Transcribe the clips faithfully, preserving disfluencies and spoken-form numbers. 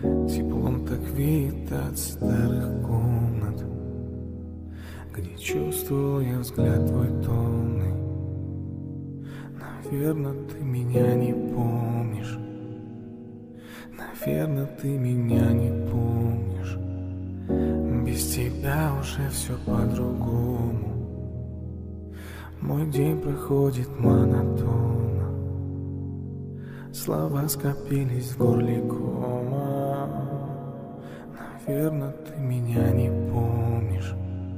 Теплом так веет от старых комнат, где чувствовал я взгляд твой томный. Наверно, ты меня не помнишь. Наверно, ты меня не помнишь. Без тебя уже все по-другому. Мой день проходит монотонно. Слова скопились в горле кома. Наверно, ты меня не помнишь.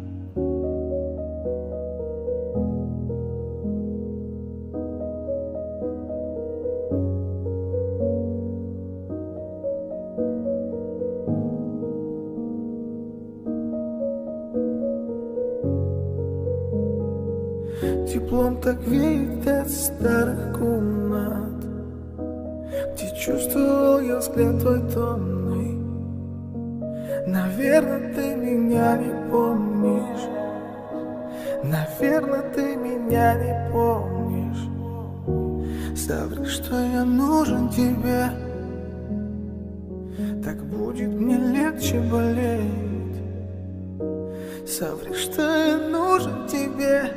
Теплом так веет от старых комнат, где чувствовал я взгляд твой томный. Наверно, ты меня не помнишь. Наверно, ты меня не помнишь. Соври, что я нужен тебе, так будет мне легче болеть. Соври, что я нужен тебе,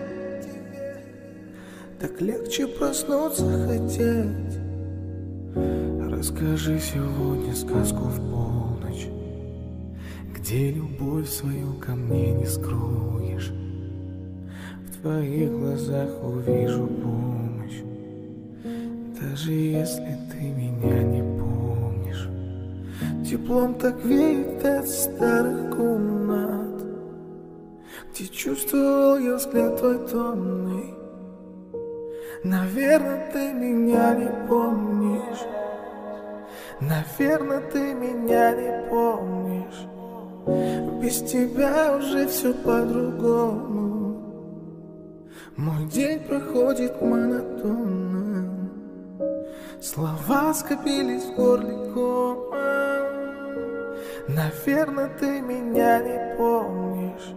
так легче проснуться хотеть. Расскажи сегодня сказку в полночь, где любовь свою ко мне не скроешь. В твоих глазах увижу помощь, даже если ты меня не помнишь. Теплом так веет от старых комнат, где чувствовал я взгляд твой томный. Наверно, ты меня не помнишь. Наверно, ты меня не помнишь. Без тебя уже все по-другому. Мой день проходит монотонно. Слова скопились в горле кома. Наверно, ты меня не помнишь.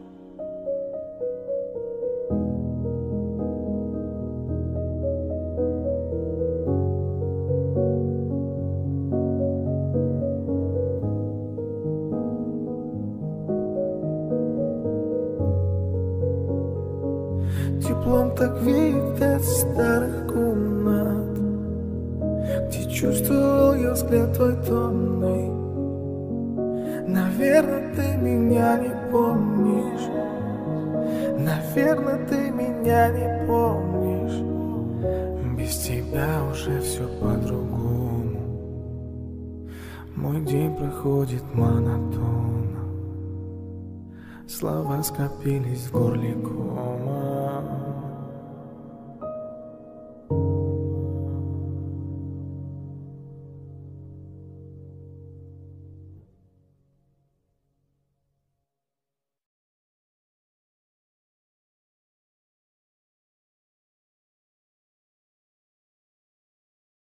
Теплом так веет от старых комнат, где чувствовал я взгляд твой томный. Наверно, ты меня не помнишь. Наверно, ты меня не помнишь. Без тебя уже все по-другому. Мой день проходит монотонно. Слова скопились в горле кома.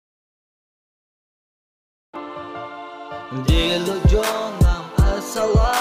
Dillo John, I'm a salad.